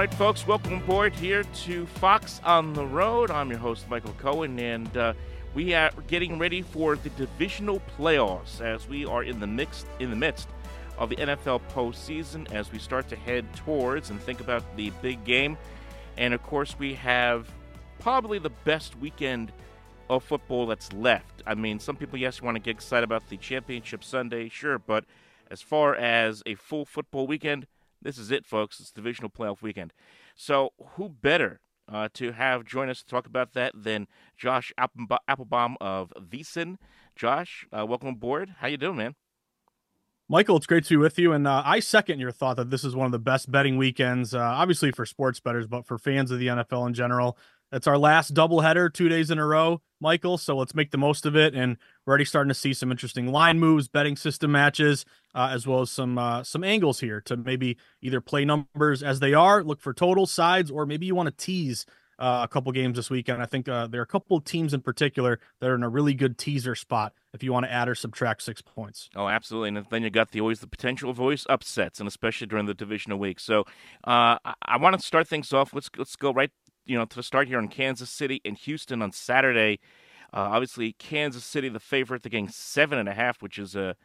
right, folks, welcome aboard here to Fox on the Road. I'm your host, Michael Cohen, and we are getting ready for the divisional playoffs as we are in the midst of the NFL postseason as we start to head towards and think about the big game. And, of course, we have probably the best weekend of football that's left. I mean, some people, yes, want to get excited about the championship Sunday, sure, but as far as a full football weekend, this is it, folks. It's divisional playoff weekend. So who better to have join us to talk about that than Josh Applebaum of VSiN. Josh, welcome aboard. How you doing, man? Michael, it's great to be with you. And I second your thought that this is one of the best betting weekends, obviously for sports bettors, but for fans of the NFL in general. It's our last doubleheader 2 days in a row, Michael. So let's make the most of it. And we're already starting to see some interesting line moves, betting system matches, as well as some angles here to maybe either play numbers as they are, look for total sides, or maybe you want to tease a couple games this weekend. I think there are a couple of teams in particular that are in a really good teaser spot if you want to add or subtract 6 points. Oh, absolutely. And then you got always the potential of always upsets, and especially during the divisional week. So I want to start things off. Let's go right to the start here in Kansas City and Houston on Saturday. Obviously, Kansas City, the favorite, they're getting 7.5, which is a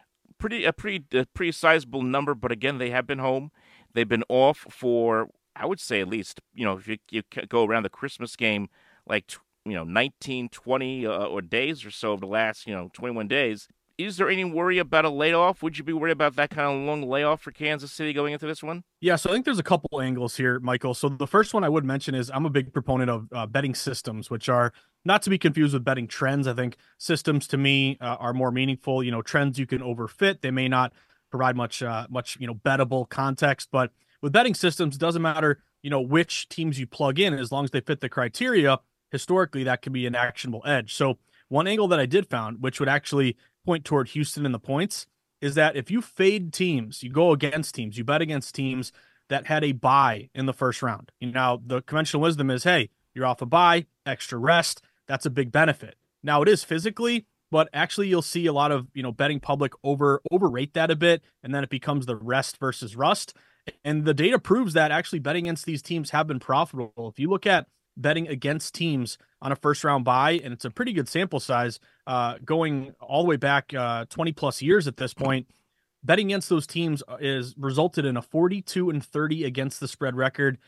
pretty sizable number. But again, they have been home. They've been off for, I would say, at least, if you go around the Christmas game, like 19, 20 or days or so of the last 21 days. Is there any worry about a layoff? Would you be worried about that kind of long layoff for Kansas City going into this one? Yeah, so I think there's a couple angles here, Michael. So the first one I would mention is I'm a big proponent of betting systems, which are not to be confused with betting trends. I think systems to me are more meaningful. Trends you can overfit. They may not provide much bettable context, but with betting systems, it doesn't matter, which teams you plug in, as long as they fit the criteria. Historically, that can be an actionable edge. So one angle that I did found, which would actually point toward Houston in the points, is that if you fade teams, you go against teams, you bet against teams that had a bye in the first round. Now, the conventional wisdom is, hey, you're off a bye, extra rest. That's a big benefit. Now, it is physically, but actually you'll see a lot of, betting public overrate that a bit, and then it becomes the rest versus rust. And the data proves that actually betting against these teams have been profitable. If you look at betting against teams on a first round bye, and it's a pretty good sample size going all the way back 20 plus years at this point, betting against those teams is resulted in a 42-30 against the spread record,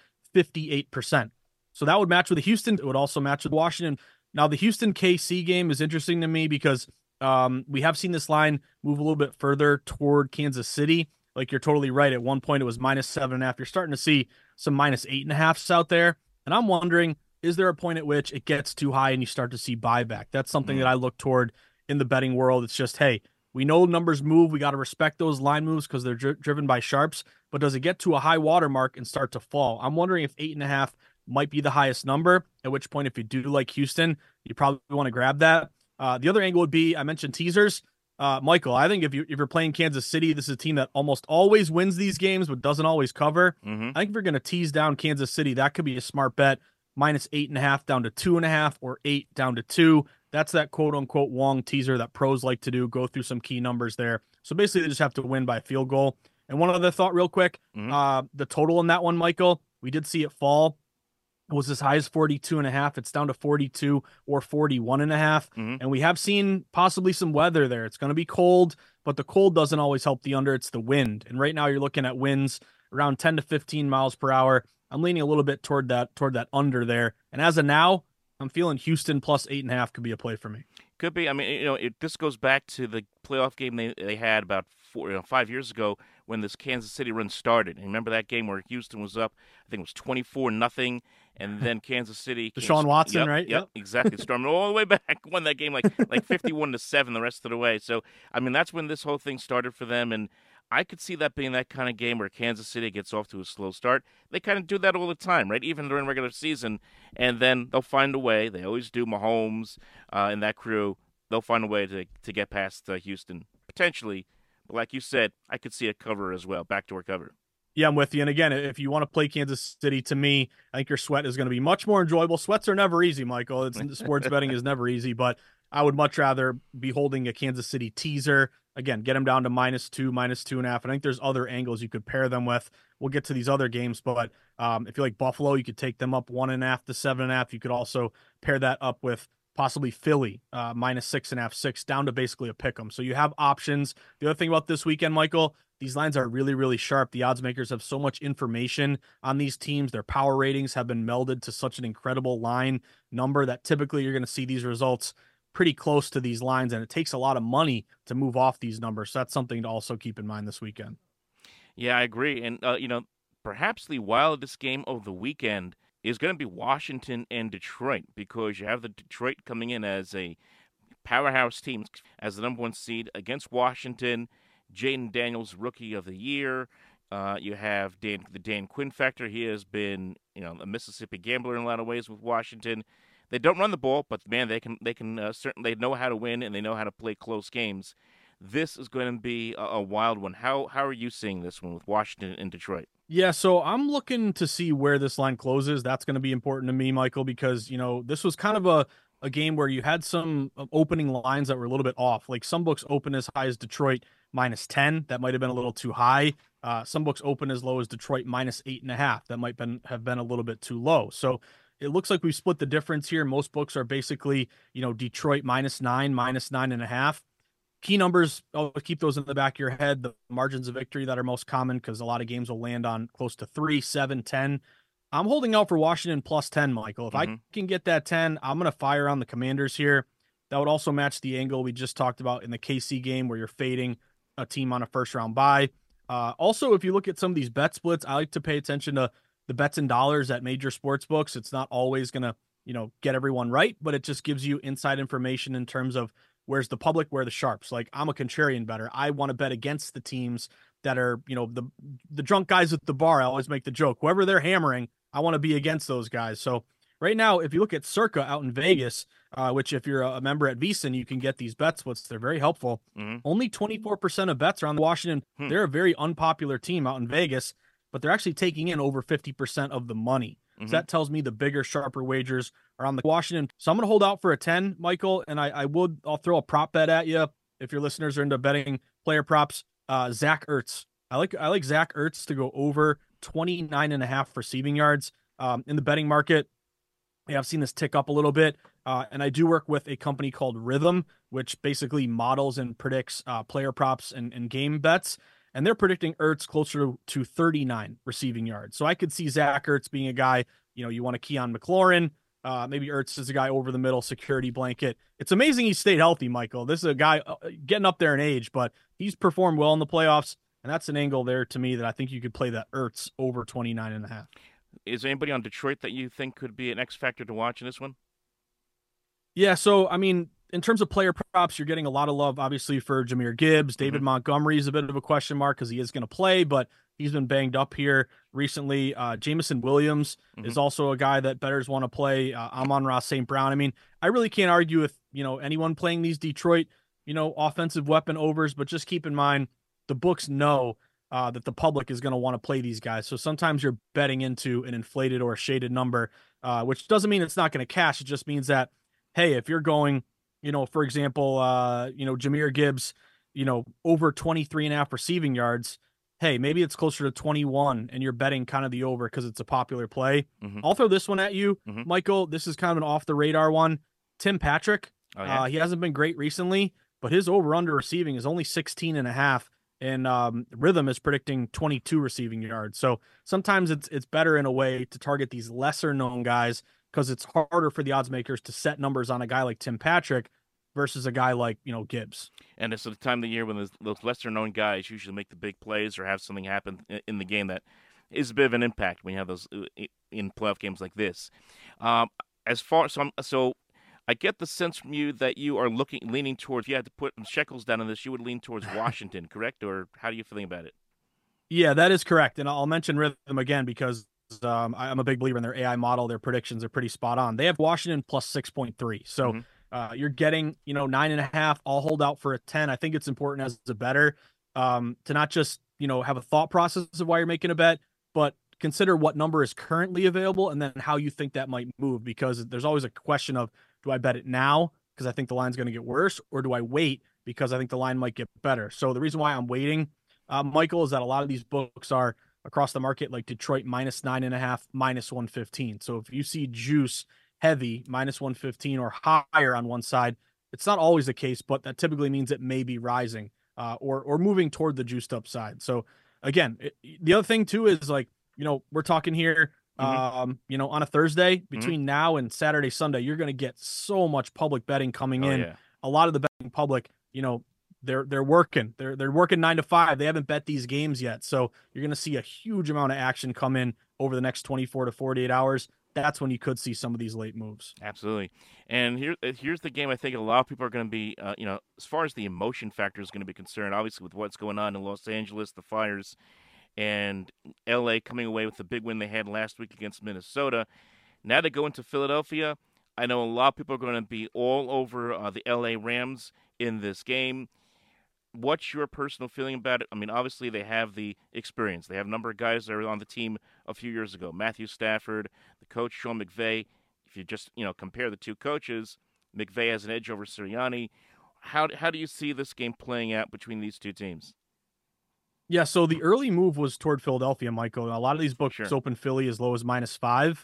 58%. So that would match with Houston. It would also match with Washington. Now the Houston KC game is interesting to me because we have seen this line move a little bit further toward Kansas City. Like, you're totally right. At one point it was -7.5. You're starting to see some -8.5s out there. And I'm wondering, is there a point at which it gets too high and you start to see buyback? That's something that I look toward in the betting world. It's just, hey, we know numbers move. We got to respect those line moves because they're driven by sharps. But does it get to a high watermark and start to fall? I'm wondering if 8.5 might be the highest number, at which point, if you do like Houston, you probably want to grab that. The other angle would be, I mentioned teasers. Michael, I think if you're playing Kansas City, this is a team that almost always wins these games, but doesn't always cover. I think if you're going to tease down Kansas City, that could be a smart bet. -8.5 down to 2.5, or 8 down to 2. That's that quote unquote long teaser that pros like to do. Go through some key numbers there. So basically, they just have to win by a field goal. And one other thought, real quick, the total in that one, Michael, we did see it fall. It was as high as 42.5. It's down to 42 or 41.5. And we have seen possibly some weather there. It's going to be cold, but the cold doesn't always help the under. It's the wind. And right now you're looking at winds around 10 to 15 miles per hour. I'm leaning a little bit toward that under there. And as of now, I'm feeling Houston plus 8.5 could be a play for me. Could be. I mean, this goes back to the playoff game they had about 5 years ago when this Kansas City run started. And remember that game where Houston was up? I think it was 24-0, and then Kansas City. Deshaun Watson, right? Yep, exactly. Stormed all the way back, won that game like 51-7 the rest of the way. So I mean, that's when this whole thing started for them, and I could see that being that kind of game where Kansas City gets off to a slow start. They kind of do that all the time, right? Even during regular season, and then they'll find a way. They always do. Mahomes and that crew, they'll find a way to get past Houston potentially. But like you said, I could see a cover as well, backdoor cover. Yeah, I'm with you. And again, if you want to play Kansas City, to me, I think your sweat is going to be much more enjoyable. Sweats are never easy, Michael. Sports betting is never easy, but I would much rather be holding a Kansas City teaser again, get them down to -2, -2.5. I think there's other angles you could pair them with. We'll get to these other games, but if you like Buffalo, you could take them up 1.5 to 7.5. You could also pair that up with possibly Philly, -6.5, 6, down to basically a pick 'em. So you have options. The other thing about this weekend, Michael, these lines are really, really sharp. The odds makers have so much information on these teams. Their power ratings have been melded to such an incredible line number that typically you're going to see these results pretty close to these lines, and it takes a lot of money to move off these numbers. So that's something to also keep in mind this weekend. Yeah, I agree. And, perhaps the wildest game of the weekend is going to be Washington and Detroit, because you have the Detroit coming in as a powerhouse team as the number 1 seed against Washington. Jaden Daniels, Rookie of the Year. You have the Dan Quinn factor. He has been, a Mississippi gambler in a lot of ways with Washington. They don't run the ball, but man, they can certainly know how to win, and they know how to play close games. This is going to be a wild one. How are you seeing this one with Washington and Detroit? Yeah, so I'm looking to see where this line closes. That's going to be important to me, Michael, because this was kind of a game where you had some opening lines that were a little bit off. Like some books open as high as Detroit -10. That might have been a little too high. Some books open as low as Detroit -8.5. That might have been a little bit too low. So it looks like we split the difference here. Most books are basically, Detroit -9, -9.5. Key numbers, I'll keep those in the back of your head. The margins of victory that are most common, because a lot of games will land on close to 3, 7, 10. I'm holding out for Washington +10, Michael. If I can get that 10, I'm going to fire on the Commanders here. That would also match the angle we just talked about in the KC game, where you're fading a team on a first-round bye. Also, if you look at some of these bet splits, I like to pay attention to the bets and dollars at major sports books. It's not always going to, get everyone right, but it just gives you inside information in terms of where's the public, where the sharps. Like, I'm a contrarian better. I want to bet against the teams that are, the drunk guys at the bar. I always make the joke, whoever they're hammering, I want to be against those guys. So right now, if you look at Circa out in Vegas, which if you're a member at VSiN, you can get these bet splits. They're very helpful. Only 24% of bets are on the Washington. They're a very unpopular team out in Vegas, but they're actually taking in over 50% of the money. So that tells me the bigger, sharper wagers are on the Washington. So I'm going to hold out for a 10, Michael, and I'll throw a prop bet at you if your listeners are into betting player props. Zach Ertz. I like Zach Ertz to go over 29.5 receiving yards in the betting market. Yeah, I've seen this tick up a little bit, and I do work with a company called Rhythm, which basically models and predicts player props and game bets. And they're predicting Ertz closer to 39 receiving yards. So I could see Zach Ertz being a guy, you want to key on McLaurin. Maybe Ertz is a guy over the middle, security blanket. It's amazing he stayed healthy, Michael. This is a guy getting up there in age, but he's performed well in the playoffs. And that's an angle there to me that I think you could play that Ertz over 29.5. Is there anybody on Detroit that you think could be an X factor to watch in this one? Yeah, so, I mean, in terms of player props, you're getting a lot of love, obviously, for Jahmyr Gibbs. David Montgomery is a bit of a question mark because he is going to play, but he's been banged up here recently. Jameson Williams is also a guy that bettors want to play. Amon-Ra St. Brown. I mean, I really can't argue with, anyone playing these Detroit, offensive weapon overs, but just keep in mind the books know that the public is going to want to play these guys. So sometimes you're betting into an inflated or a shaded number, which doesn't mean it's not going to cash. It just means that, hey, if you're going, for example, Jahmyr Gibbs, over 23.5 receiving yards, hey, maybe it's closer to 21 and you're betting kind of the over because it's a popular play. I'll throw this one at you, Michael. This is kind of an off the radar one. Tim Patrick. Oh, yeah. He hasn't been great recently, but his over under receiving is only 16.5. And Rhythm is predicting 22 receiving yards. So sometimes it's better in a way to target these lesser known guys, because it's harder for the odds makers to set numbers on a guy like Tim Patrick versus a guy like, Gibbs. And it's the time of the year when those lesser-known guys usually make the big plays or have something happen in the game that is a bit of an impact when you have those in playoff games like this. So I get the sense from you that you are leaning towards, if you had to put shekels down on this, you would lean towards Washington, correct? Or how are you feeling about it? Yeah, that is correct. And I'll mention Rhythm again because I'm a big believer in their AI model. Their predictions are pretty spot on. They have Washington plus 6.3. So you're getting, 9.5. I'll hold out for a 10. I think it's important as a bettor to not just, have a thought process of why you're making a bet, but consider what number is currently available and then how you think that might move, because there's always a question of, do I bet it now because I think the line's going to get worse, or do I wait because I think the line might get better. So the reason why I'm waiting, Michael, is that a lot of these books are across the market, like Detroit -9.5, -115. So if you see juice heavy -115 or higher on one side, it's not always the case, but that typically means it may be rising or moving toward the juiced up side. So again, the other thing too is like, we're talking here, Mm-hmm. on a Thursday Mm-hmm. between now and Saturday, Sunday, you're going to get so much public betting coming Oh in. yeah. A lot of the betting public, they're working. They're working 9 to 5. They haven't bet these games yet, so you're going to see a huge amount of action come in over the next 24 to 48 hours. That's when you could see some of these late moves. Absolutely. And here's the game I think a lot of people are going to be, as far as the emotion factor is going to be concerned, obviously with what's going on in Los Angeles, the fires, and LA coming away with the big win they had last week against Minnesota. Now to go into Philadelphia, I know a lot of people are going to be all over the LA Rams in this game. What's your personal feeling about it? I mean, obviously they have the experience. They have a number of guys that were on the team a few years ago. Matthew Stafford, the coach Sean McVay. If you just compare the two coaches, McVay has an edge over Sirianni. How do you see this game playing out between these two teams? Yeah, so the early move was toward Philadelphia, Michael. A lot of these books Sure. open Philly as low as -5,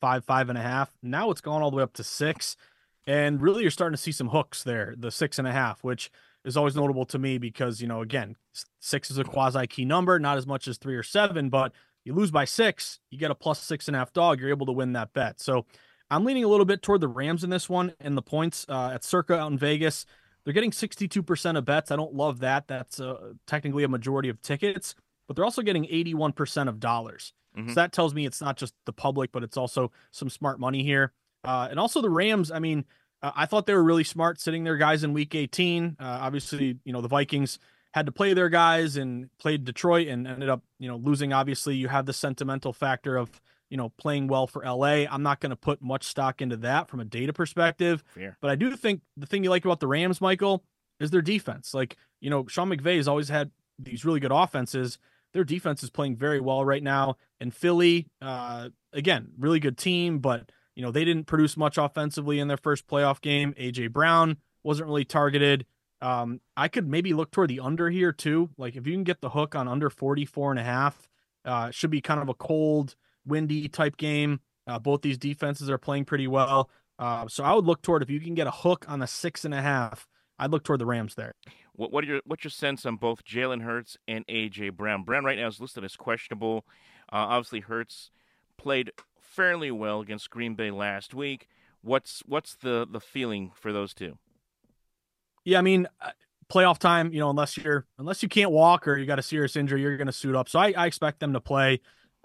5.5. Now it's gone all the way up to 6. And really you're starting to see some hooks there, the 6.5, which is always notable to me because, again, 6 is a quasi key number, not as much as 3 or 7, but you lose by 6, you get a +6.5 dog, you're able to win that bet. So I'm leaning a little bit toward the Rams in this one and the points at Circa out in Vegas. They're getting 62% of bets. I don't love that. That's technically a majority of tickets, but they're also getting 81% of dollars. Mm-hmm. So that tells me it's not just the public, but it's also some smart money here. And also the Rams, I mean, I thought they were really smart sitting their guys in week 18. Obviously, the Vikings had to play their guys and played Detroit and ended up, losing. Obviously, you have the sentimental factor of, playing well for LA. I'm not going to put much stock into that from a data perspective, Fair. but I do think the thing you like about the Rams, Michael, is their defense. Like, Sean McVay has always had these really good offenses. Their defense is playing very well right now. And Philly, again, really good team, but they didn't produce much offensively in their first playoff game. AJ Brown wasn't really targeted. I could maybe look toward the under here too. Like if you can get the hook on under 44.5, should be kind of a cold, windy type game. Both these defenses are playing pretty well. So I would look toward, if you can get a hook on the 6.5, I'd look toward the Rams there. What's your sense on both Jalen Hurts and AJ Brown? Brown right now is listed as questionable. Obviously Hurts played fairly well against Green Bay last week. What's the feeling for those two? Yeah, I mean, playoff time, unless you can't walk or you got a serious injury, you're going to suit up. So I expect them to play.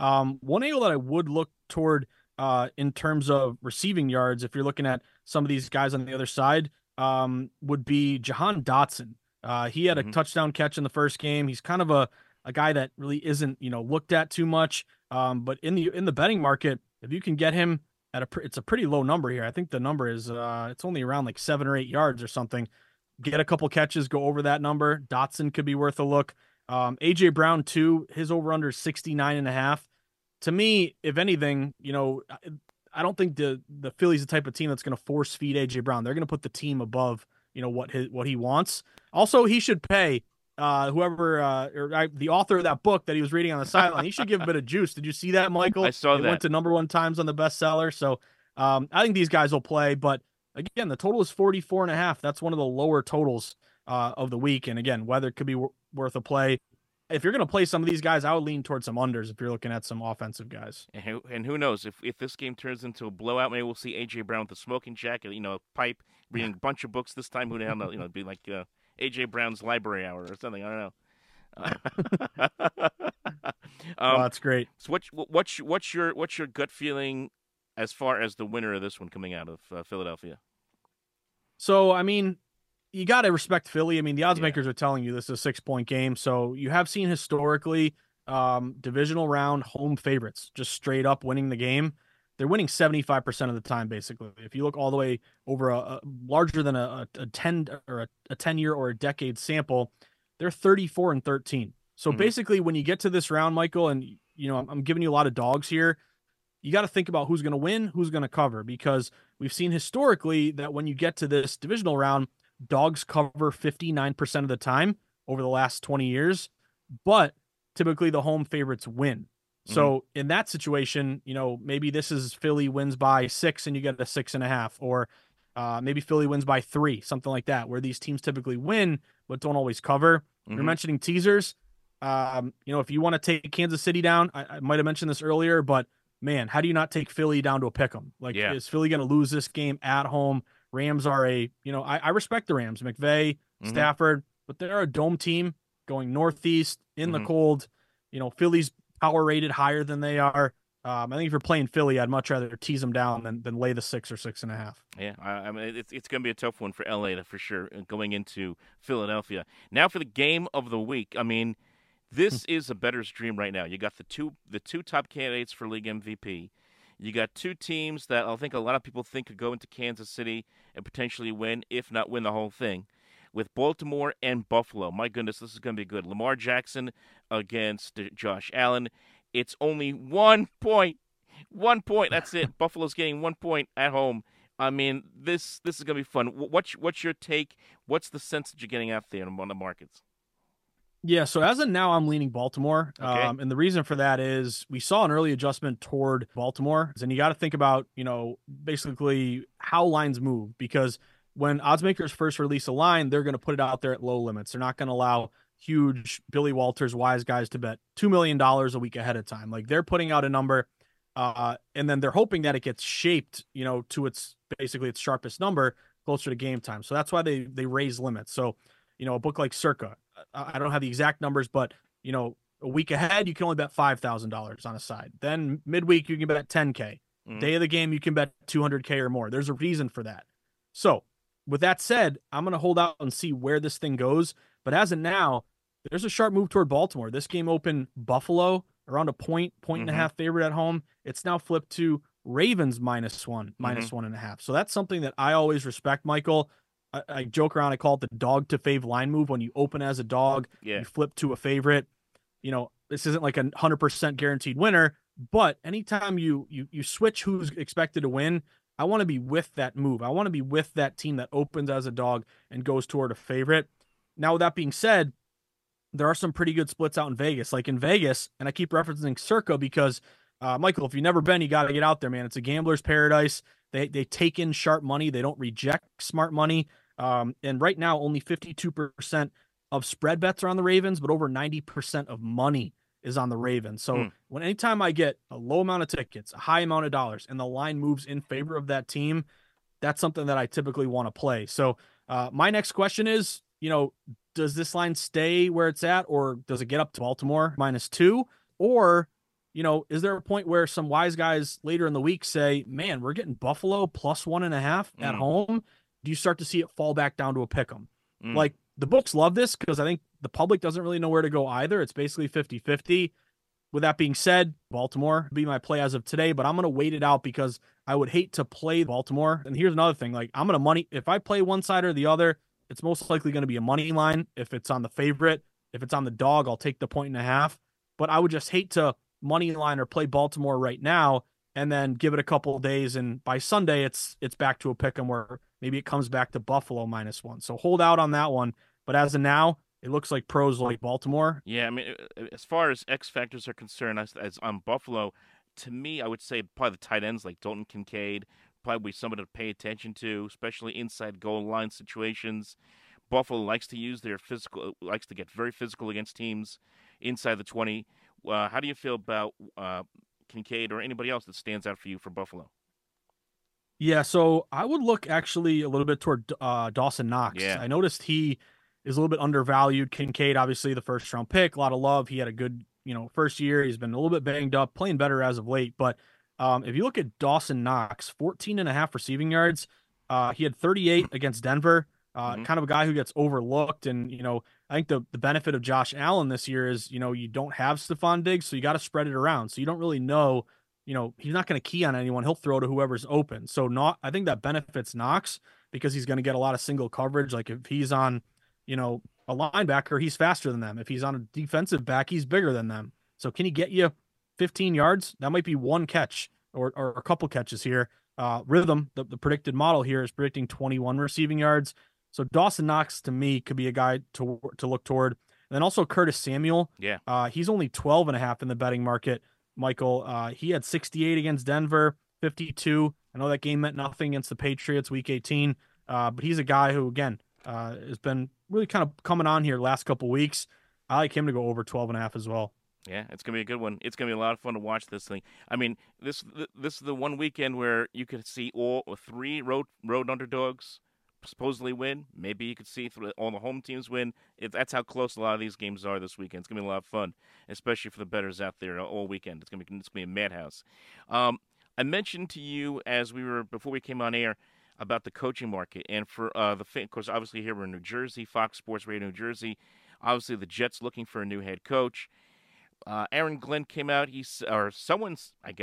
One angle that I would look toward in terms of receiving yards, if you're looking at some of these guys on the other side, would be Jahan Dotson. He had a touchdown catch in the first game. He's kind of a guy that really isn't, looked at too much. But in the betting market, if you can get him at it's a pretty low number here. I think the number is it's only around like 7 or 8 yards or something. Get a couple catches, go over that number. Dotson could be worth a look. AJ Brown too, his over under 69.5. To me, if anything, I don't think the Phillies the type of team that's going to force feed AJ Brown. They're going to put the team above, what he wants. Also, he should pay whoever the author of that book that he was reading on the sideline. He should give a bit of juice. Did you see that, Michael? I saw that. It went to #1 times on the bestseller. So I think these guys will play, but again, the total is 44.5. That's one of the lower totals of the week. And again, weather could be worth a play. If you're going to play some of these guys, I would lean towards some unders if you're looking at some offensive guys. And who knows, if this game turns into a blowout, maybe we'll see AJ Brown with a smoking jacket, a pipe, reading a bunch of books this time. Who the hell knows? It'd be like AJ Brown's library hour or something. I don't know. That's great. So what's your gut feeling as far as the winner of this one coming out of Philadelphia? So I mean, you got to respect Philly. I mean, the odds makers are telling you this is a 6-point game. So you have seen historically divisional round home favorites just straight up winning the game. They're winning 75% of the time, basically. If you look all the way over a larger than a 10 or a 10-year or a decade sample, they're 34-13. So basically, when you get to this round, Michael, and I'm giving you a lot of dogs here, you got to think about who's going to win, who's going to cover, because we've seen historically that when you get to this divisional round, dogs cover 59% of the time over the last 20 years, but typically the home favorites win. Hmm. So in that situation, maybe this is Philly wins by 6 and you get a 6.5, or maybe Philly wins by 3, something like that, where these teams typically win but don't always cover. You're Hmm. mentioning teasers. If you want to take Kansas City down, I might have mentioned this earlier, but man, how do you not take Philly down to a pick 'em? Like, Yeah. is Philly going to lose this game at home? Rams are I respect the Rams, McVay, Hmm. Stafford, but they're a dome team going northeast in the Hmm. cold. Philly's power rated higher than they are. I think if you're playing Philly, I'd much rather tease them down than lay the 6 or 6.5. Yeah, I mean it's going to be a tough one for LA for sure going into Philadelphia. Now for the game of the week. I mean, this is a bettor's dream right now. You got the two top candidates for league MVP. You got two teams that I think a lot of people think could go into Kansas City and potentially win, if not win the whole thing, with Baltimore and Buffalo. My goodness, this is going to be good. Lamar Jackson against Josh Allen. It's only 1 point. 1 point. That's it. Buffalo's getting 1 point at home. I mean, this is going to be fun. What's your take? What's the sense that you're getting out there on the markets? Yeah, so as of now, I'm leaning Baltimore. Okay. And the reason for that is we saw an early adjustment toward Baltimore. And you got to think about, basically how lines move, because when odds makers first release a line, they're going to put it out there at low limits. They're not going to allow huge Billy Walters wise guys to bet $2 million a week ahead of time. Like, they're putting out a number, and then they're hoping that it gets shaped, to its basically its sharpest number closer to game time. So that's why they raise limits. So, a book like Circa, I don't have the exact numbers, but a week ahead you can only bet $5,000 on a side. Then midweek you can bet 10K. Mm-hmm. Day of the game you can bet 200K or more. There's a reason for that. So with that said, I'm going to hold out and see where this thing goes. But as of now, there's a sharp move toward Baltimore. This game opened Buffalo around a point and a Mm-hmm. half favorite at home. It's now flipped to Ravens -1, Mm-hmm. -1.5. So that's something that I always respect, Michael. I joke around. I call it the dog to fave line move. When you open as a dog, Yeah. you flip to a favorite. This isn't like a 100% guaranteed winner, but anytime you switch who's expected to win, I want to be with that move. I want to be with that team that opens as a dog and goes toward a favorite. Now, with that being said, there are some pretty good splits out in Vegas. Like in Vegas, and I keep referencing Circa because, Michael, if you've never been, you got to get out there, man. It's a gambler's paradise. They take in sharp money. They don't reject smart money. And right now, only 52% of spread bets are on the Ravens, but over 90% of money is on the Ravens. So Mm. anytime I get a low amount of tickets, a high amount of dollars, and the line moves in favor of that team, that's something that I typically want to play. So my next question is, does this line stay where it's at, or does it get up to Baltimore -2? Or, is there a point where some wise guys later in the week say, man, we're getting Buffalo +1.5 at Mm. home? Do you start to see it fall back down to a pick 'em? Mm. Like, the books love this because I think the public doesn't really know where to go either. It's basically 50-50. With that being said, Baltimore would be my play as of today, but I'm going to wait it out because I would hate to play Baltimore. And here's another thing. Like, I'm going to money, if I play one side or the other, it's most likely going to be a money line. If it's on the favorite, if it's on the dog, I'll take the 1.5. But I would just hate to money line or play Baltimore right now and then give it a couple of days. And by Sunday, it's back to a pick 'em where maybe it comes back to Buffalo -1. So hold out on that one. But as of now, it looks like pros like Baltimore. Yeah, I mean, as far as X factors are concerned, as on Buffalo, to me, I would say probably the tight ends like Dalton Kincaid, probably someone to pay attention to, especially inside goal line situations. Buffalo likes to use their physical, likes to get very physical against teams inside the 20. How do you feel about Kincaid or anybody else that stands out for you for Buffalo? Yeah, so I would look actually a little bit toward Dawson Knox. Yeah. I noticed he is a little bit undervalued. Kincaid, obviously the first round pick, a lot of love. He had a good, first year. He's been a little bit banged up, playing better as of late. But if you look at Dawson Knox, 14.5 receiving yards. He had 38 against Denver. Hmm. Kind of a guy who gets overlooked. And, I think the benefit of Josh Allen this year is, you don't have Stephon Diggs, so you got to spread it around. So you don't really know, he's not going to key on anyone. He'll throw to whoever's open. So I think that benefits Knox because he's going to get a lot of single coverage. Like if he's on, a linebacker, he's faster than them. If he's on a defensive back, he's bigger than them. So can he get you 15 yards? That might be one catch or a couple catches here. Rhythm, the predicted model here is predicting 21 receiving yards. So Dawson Knox to me could be a guy to look toward. And then also Curtis Samuel. Yeah. He's only 12.5 in the betting market, Michael. He had 68 against Denver, 52. I know that game meant nothing against the Patriots week 18. But he's a guy who, again, has been really kind of coming on here last couple weeks. I like him to go over 12.5 as well. Yeah, it's gonna be a good one. It's gonna be a lot of fun to watch this thing. I mean, this is the one weekend where you could see all three road underdogs supposedly win. Maybe you could see all the home teams win. That's how close a lot of these games are this weekend. It's gonna be a lot of fun, especially for the bettors out there all weekend. It's gonna be a madhouse. I mentioned to you before we came on air about the coaching market, and for of course, obviously here we're in New Jersey, Fox Sports Radio New Jersey. Obviously, the Jets looking for a new head coach. Aaron Glenn came out. Someone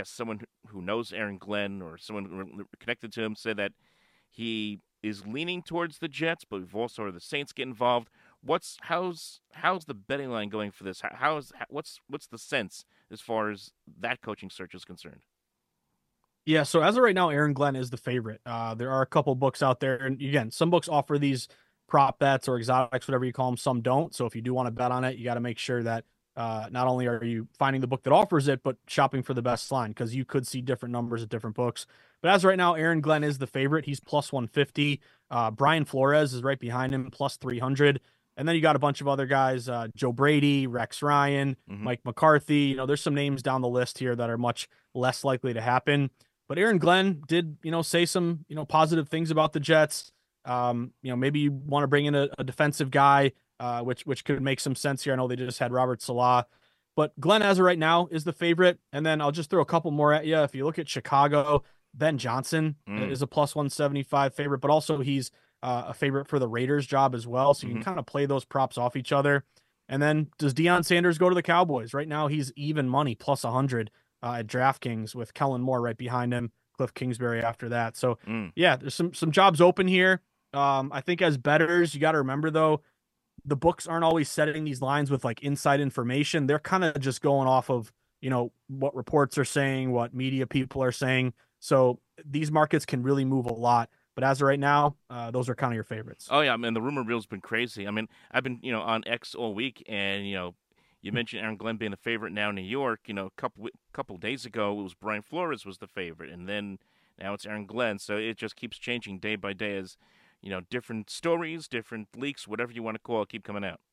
who knows Aaron Glenn or someone connected to him said that he is leaning towards the Jets, but we've also heard the Saints get involved. How's the betting line going for this? What's the sense as far as that coaching search is concerned? Yeah, so as of right now, Aaron Glenn is the favorite. There are a couple books out there, and again, some books offer these prop bets or exotics, whatever you call them. Some don't. So if you do want to bet on it, you got to make sure that not only are you finding the book that offers it, but shopping for the best line, because you could see different numbers at different books. But as of right now, Aaron Glenn is the favorite. He's plus 150. Brian Flores is right behind him, plus 300. And then you got a bunch of other guys, Joe Brady, Rex Ryan, Mike McCarthy. There's some names down the list here that are much less likely to happen. But Aaron Glenn did, say some, positive things about the Jets. Maybe you want to bring in a defensive guy, which could make some sense here. I know they just had Robert Salah, but Glenn as of right now is the favorite. And then I'll just throw a couple more at you. If you look at Chicago, Ben Johnson is a plus 175 favorite, but also he's a favorite for the Raiders job as well. So you can kind of play those props off each other. And then does Deion Sanders go to the Cowboys? Right now he's even money, plus 100 at DraftKings, with Kellen Moore right behind him, Cliff Kingsbury after that. So yeah, there's some jobs open here. I think as bettors, you got to remember though, the books aren't always setting these lines with like inside information. They're kind of just going off of, what reports are saying, what media people are saying. So these markets can really move a lot. But as of right now, those are kind of your favorites. Oh yeah, I mean the rumor mill's been crazy. I mean I've been on X all week, and you mentioned Aaron Glenn being the favorite now in New York. A couple days ago it was Brian Flores was the favorite, and then now it's Aaron Glenn. So it just keeps changing day by day as different stories, different leaks, whatever you want to call it, keep coming out.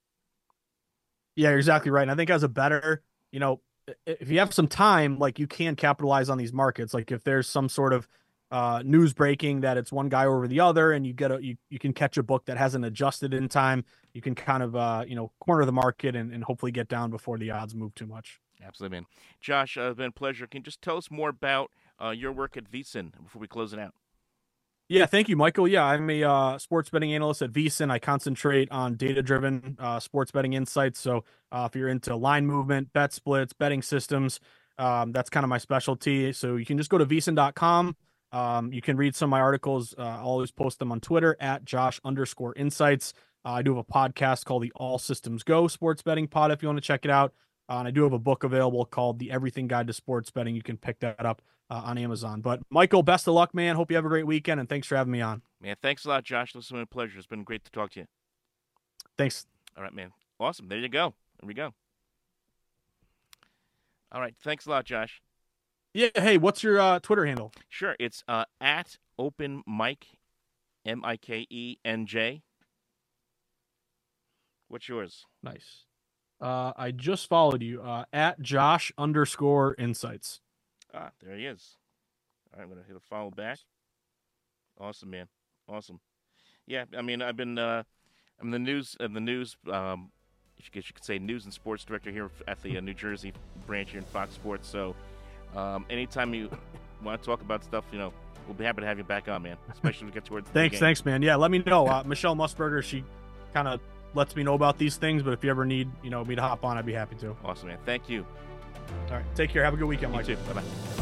Yeah, you're exactly right. And I think as a bettor, if you have some time, like you can capitalize on these markets. Like if there's some sort of news breaking that it's one guy over the other, and you can catch a book that hasn't adjusted in time, you can kind of corner the market and hopefully get down before the odds move too much. Absolutely, man. Josh, it's been a pleasure. Can you just tell us more about your work at VSiN before we close it out? Yeah, thank you, Michael. Yeah, I'm a sports betting analyst at VSiN. I concentrate on data-driven sports betting insights. So if you're into line movement, bet splits, betting systems, that's kind of my specialty. So you can just go to VSiN.com. You can read some of my articles. I'll always post them on Twitter at Josh_insights. I do have a podcast called the All Systems Go Sports Betting Pod if you want to check it out. And I do have a book available called The Everything Guide to Sports Betting. You can pick that up on Amazon. But Michael, best of luck, man. Hope you have a great weekend, and thanks for having me on. Man, thanks a lot, Josh. This has been a pleasure. It's been great to talk to you. Thanks. All right, man. Awesome. There you go. There we go. All right. Thanks a lot, Josh. Yeah. Hey, what's your Twitter handle? Sure. It's at OpenMike, MIKENJ. What's yours? Nice. I just followed you at Josh_insights. Ah, there he is. All right, I'm going to hit a follow back. Awesome, man. Awesome. Yeah, I mean, I'm the news, I guess you could say news and sports director here at the New Jersey branch here in Fox Sports. So anytime you want to talk about stuff, we'll be happy to have you back on, man, especially when we get towards the game. Thanks, man. Yeah, let me know. Michelle Musburger, she kind of lets me know about these things, but if you ever need, me to hop on, I'd be happy to. Awesome, man. Thank you. All right. Take care. Have a good weekend, You Mike. too. Bye-bye.